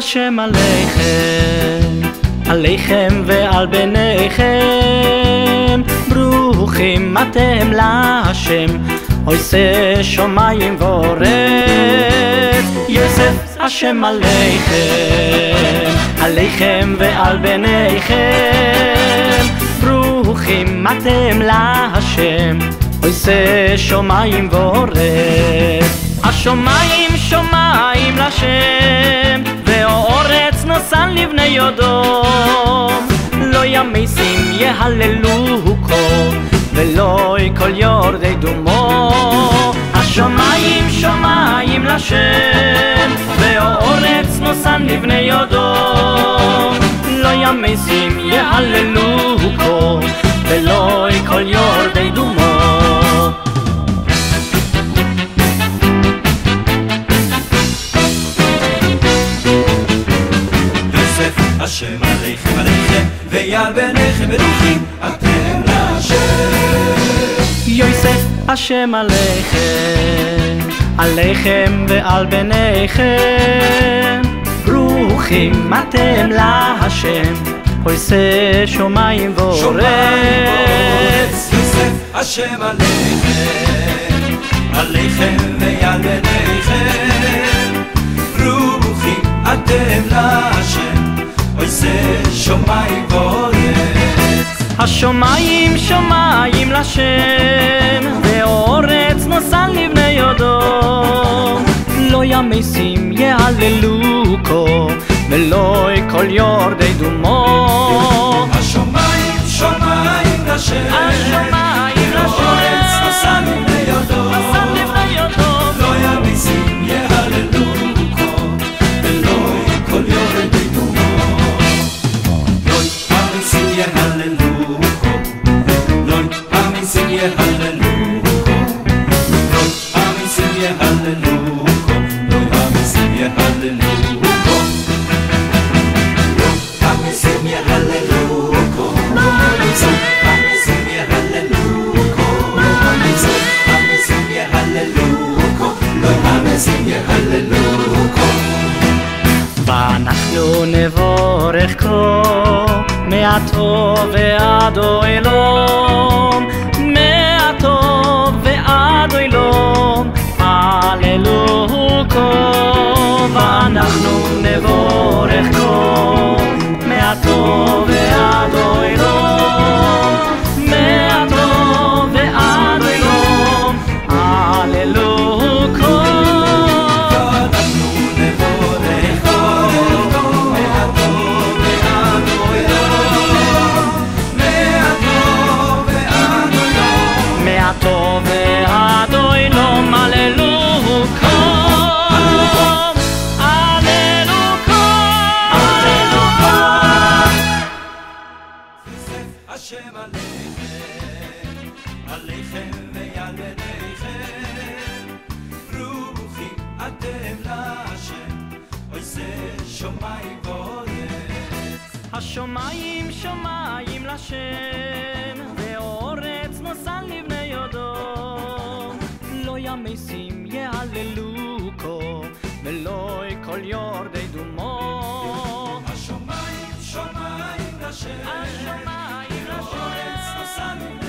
השם עליכם, עליכם ועל בניכם, ברוכים אתם להשם, עושה שמיים וארץ. יוסף השם עליכם, עליכם ועל בניכם, ברוכים אתם להשם, עושה שמיים וארץ. השמיים שמיים לשם, והארץ נשא לבני יודום. לא ימיסים יהללו כה, ולא כל יורדי דומו. השמיים שמיים לשם, והארץ נשא לבני יודום. לא ימיסים יהללו כה, ולא כל יורדי דומו. השם עליכם עליכם ועל בניכם ברוכים אתם להשם. יוסף השם עליכם, עליכם ועל בניכם, ברוכים אתם להשם, עושה שמיים וארץ. יוסף השם עליכם, עליכם ועל בניכם, ברוכים אתם להשם, עושה שמיים וארץ. השמיים שמיים לשם, והארץ נשא לבני יודום. לא ימיסים יהללו כה, ולא כל יורדי דומו. השמיים שמיים לשם, השמיים והארץ נשא לבני יודום. לא ימיסים יהללו כה, ולא כל יורדי דומו. Hallelujah, Lord, Amen, sing ye hallelujah. Lord, Amen, sing ye hallelujah. Lord, Amen, sing ye hallelujah. Lord, Amen, sing ye hallelujah. Lord, Amen, sing ye hallelujah. Lord, Amen, sing ye hallelujah. Lord, Amen, sing ye hallelujah. ואנחנו נבורך כה מהטוב ועד אילום, מהטוב ועד אילום, הללויה. ואנחנו נבורך כה מהטוב ועד אילום, מהטוב ועד אילום, הללויה. השם עליכם, עליכם ועל בניכם, ברוכים אתם להשם, עושה שמיים וארץ. השמיים שמיים לשם, והארץ נשא לבני יודום. לא ימיסים יהללו כה, ולא כל יורדי דומו. השמיים שמיים לשם, השמיים לשם, והארץ נשא לבני